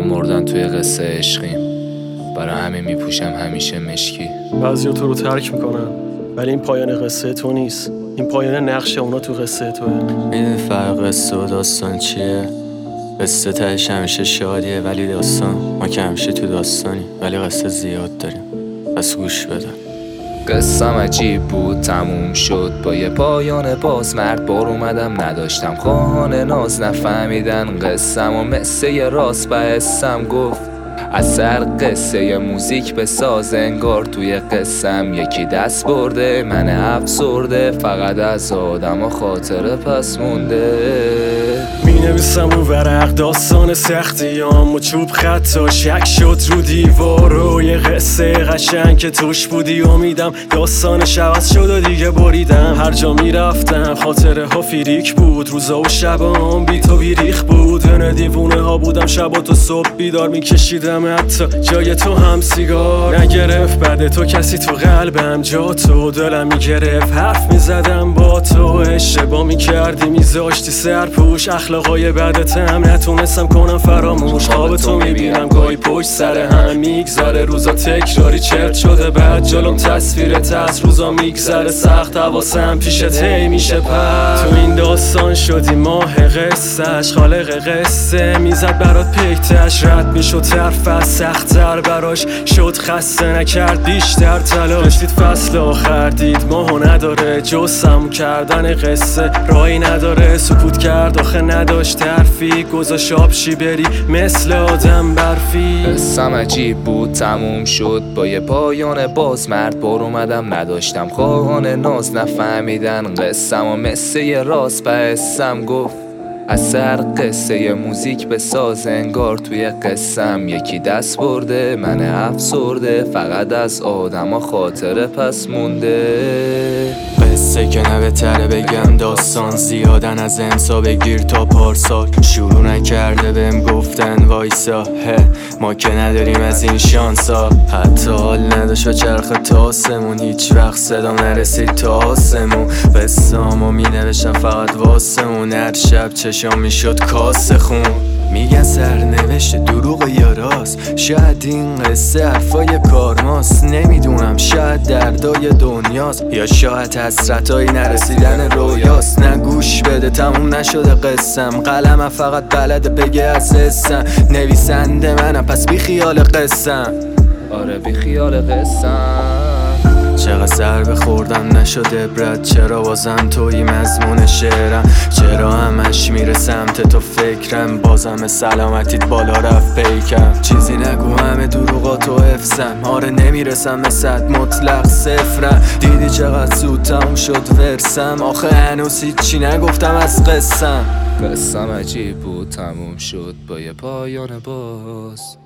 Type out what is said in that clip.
مردن توی قصه عشقیم، برای همه میپوشم همیشه مشکی. بعضیا تو رو ترک میکنن ولی این پایان قصه تو نیست، این پایان نقش اونا تو قصه توه. میدونی فرق قصه و داستان چیه؟ قصه تهش همیشه شادیه ولی داستان، ما که همیشه تو داستانی ولی قصه زیاد داریم، پس گوش بده. قصم عجیب بود تموم شد با یه پایان باز، مرد بار اومدم نداشتم خواهان ناز، نفهمیدن قصم و مثل یه راست به حسم گفت از سر قصه موزیک به ساز، انگار توی قصم یکی دست برده من افسرده، فقط از آدم و خاطره پس مونده. می نویسم رو ورق داستان سختیام و چوب خطا شک شد رو دیوار و یه قصه قشنگ که توش بودی امیدم داستانش عوض شد و دیگه بریدم. هر جا می رفتم خاطره ها فیریک بود، روزا و شبام بی تو بیریخ بود، نه دیوونه ها بودم شبا تو صبح بیدار می کشیدم حتی جای تو هم سیگار نگرفت، بعد تو کسی تو قلبم جا تو دلم می گرفت، حرف می زدم با تو اشتباه می کردی میذاشتی سرپوش، اخلاقای بدتم نتونستم کنم فراموش، خواب تو می بینم گاهی پشت سر هم میگذره، روزا تکراری چرت شده بعد جلوم تصویرت از روزا میگذره، سخت حواسم پیشت هی میشه پر، تو این داستان شدی ماه قصهش، خالق قصه میزد برات پیکتش، رد میشد طرف سخت‌تر براش شد، خسته نکرد بیشتر تلاش، داشتید فصل آخر دید ماهو نداره جز سم کردن قصه، راهی نداره سکوت کرد آخه نداشت حرفی، گذاشت آبشی بری مثل آدم برفی. قصم عجیب بود تموم شد با یه پایان باز، مرد بار اومدم نداشتم خواهان ناز، نفهمیدن قصم و مثل یه راست به حسم گفت از سر قصه موزیک به ساز، انگار توی قصم یکی دست برده من افسرده، فقط از آدم و خاطره پس مونده. قصه که نه بهتره بگم داستان، زیادن از امسا بگیر تا پارسال، شروع نکرده بهم گفتن وایسا ما که نداریم از این شانسا، حتی حال نداشت و چرخ تاسمون هیچ وقت صدا نرسید تا آسمون، قصه‌امو می نوشتم فقط واسمون، هر شب چشام می شد کاسه خون، میگن سرنوشت دروغ یا راست، شاید این قصه حرفای کارماست، نمیدونم شاید دردای دنیاست یا شاید حسرتای نرسیدن رویاست، نه گوش بده تموم نشده قصم، قلمم فقط بلده بگه از حسم، نویسنده منم پس بی خیال قصم، آره بی خیال قصم. چقدر ضربه خوردم نشده عبرت، چرا بازم توی مضمون شعرم، چرا همش میره سمت تو فکرم، بازم سلامتیت بالا رفت پیکم، چیزی نگو همه دروغاتو حفظم، آره نمیرسم به صد مطلق صفرم، دیدی چقدر زود تموم شد ورسم، آخه هنوز هیچی نگفتم از قصم. قصم عجیب بود تموم شد با یه پایان باز.